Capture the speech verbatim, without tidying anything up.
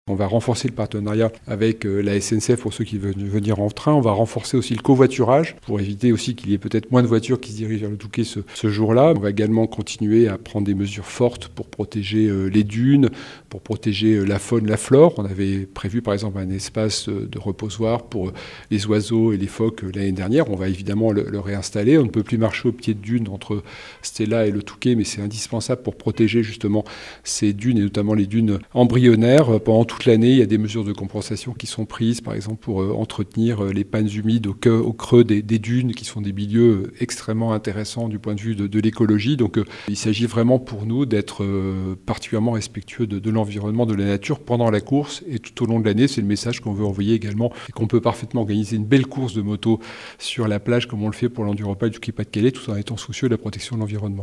On va renforcer le partenariat avec la S N C F pour ceux qui veulent venir en train. On va renforcer aussi le covoiturage pour éviter aussi qu'il y ait peut-être moins de voitures qui se dirigent vers le Touquet ce, ce jour-là. On va également continuer à prendre des mesures fortes pour protéger euh, les dunes, pour protéger euh, la faune, la flore. On avait prévu par exemple un espace euh, de reposoir pour euh, les oiseaux et les phoques euh, l'année dernière. On va évidemment le, le réinstaller. On ne peut plus marcher au pied de dunes entre Stella et le Touquet, mais c'est indispensable pour protéger justement ces dunes et notamment les dunes embryonnaires. Pendant toute l'année, il y a des mesures de compensation qui sont prises, par exemple pour euh, entretenir euh, les pannes humides au, que, au creux des, des dunes, qui sont des milieux extrêmement intéressants du point de vue de, de l'écologie. Donc euh, il s'agit vraiment pour nous d'être euh, particulièrement respectueux de, de l'environnement, de la nature pendant la course et tout au long de l'année. C'est le message qu'on veut envoyer également, et qu'on peut parfaitement organiser une belle course de moto sur la plage comme on le fait pour l'Enduropage du Quai Pas-de-Calais, tout en étant soucieux de la protection de l'environnement.